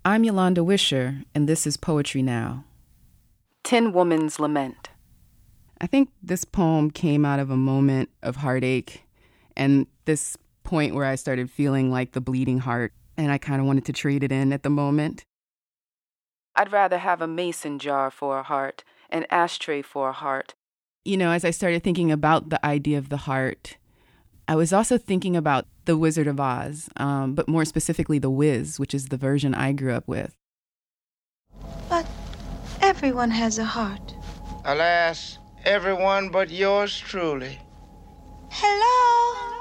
I'm Yolanda Wisher, and this is Poetry Now. Tin Woman's Lament. I think this poem came out of a moment of heartache and this point where I started feeling like the bleeding heart, and I kind of wanted to trade it in at the moment. I'd rather have a mason jar for a heart, an ashtray for a heart. You know, as I started thinking about the idea of the heart, I was also thinking about The Wizard of Oz, but more specifically The Wiz, which is the version I grew up with. But everyone has a heart. Alas, everyone but yours truly. Hello?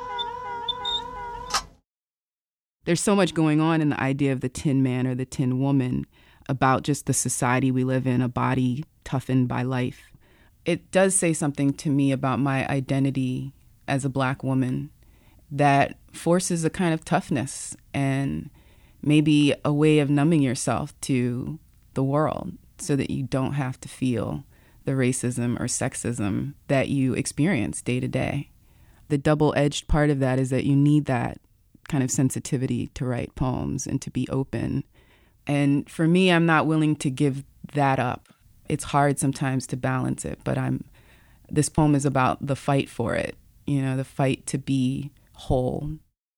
There's so much going on in the idea of the Tin Man or the Tin Woman about just the society we live in, a body toughened by life. It does say something to me about my identity as a Black woman that forces a kind of toughness and maybe a way of numbing yourself to the world so that you don't have to feel the racism or sexism that you experience day to day. The double-edged part of that is that you need that kind of sensitivity to write poems and to be open. And for me, I'm not willing to give that up. It's hard sometimes to balance it, but this poem is about the fight for it, you know, the fight to be whole.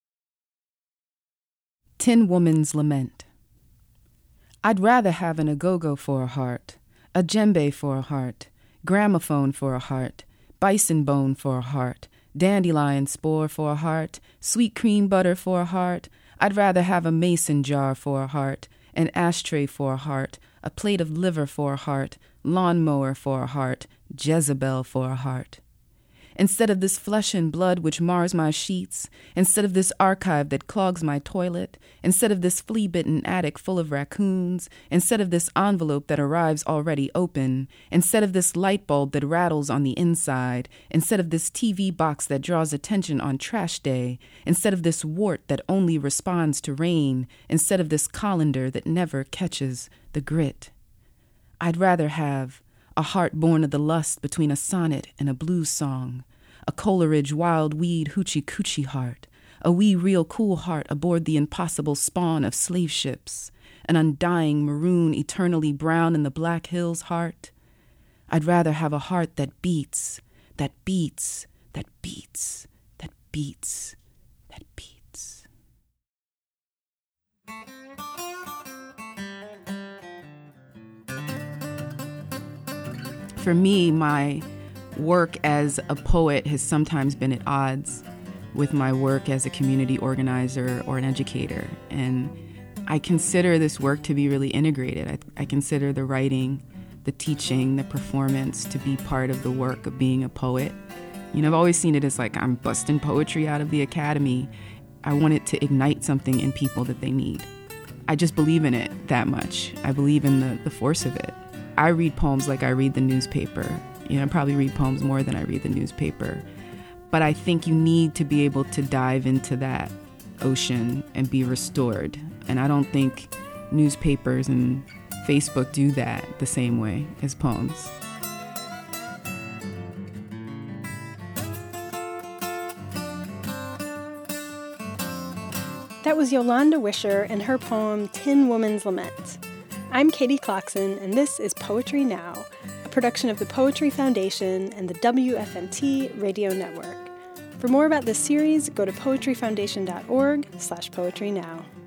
Tin Woman's Lament. I'd rather have an agogo for a heart, a djembe for a heart, gramophone for a heart, bison bone for a heart, dandelion spore for a heart, sweet cream butter for a heart. I'd rather have a mason jar for a heart, an ashtray for a heart, a plate of liver for a heart, lawnmower for a heart, Jezebel for a heart. Instead of this flesh and blood which mars my sheets, instead of this archive that clogs my toilet, instead of this flea-bitten attic full of raccoons, instead of this envelope that arrives already open, instead of this light bulb that rattles on the inside, instead of this TV box that draws attention on trash day, instead of this wart that only responds to rain, instead of this colander that never catches the grit. I'd rather have a heart born of the lust between a sonnet and a blues song, a Coleridge wild weed hoochie coochie heart, a wee real cool heart aboard the impossible spawn of slave ships, an undying maroon eternally brown in the Black Hills heart. I'd rather have a heart that beats, that beats, that beats, that beats, that beats. For me, my work as a poet has sometimes been at odds with my work as a community organizer or an educator. And I consider this work to be really integrated. I consider the writing, the teaching, the performance to be part of the work of being a poet. You know, I've always seen it as like I'm busting poetry out of the academy. I want it to ignite something in people that they need. I just believe in it that much. I believe in the force of it. I read poems like I read the newspaper. You know, I probably read poems more than I read the newspaper. But I think you need to be able to dive into that ocean and be restored. And I don't think newspapers and Facebook do that the same way as poems. That was Yolanda Wisher and her poem Tin Woman's Lament. I'm Katie Clarkson, and this is Poetry Now, a production of the Poetry Foundation and the WFMT Radio Network. For more about this series, go to poetryfoundation.org/poetrynow.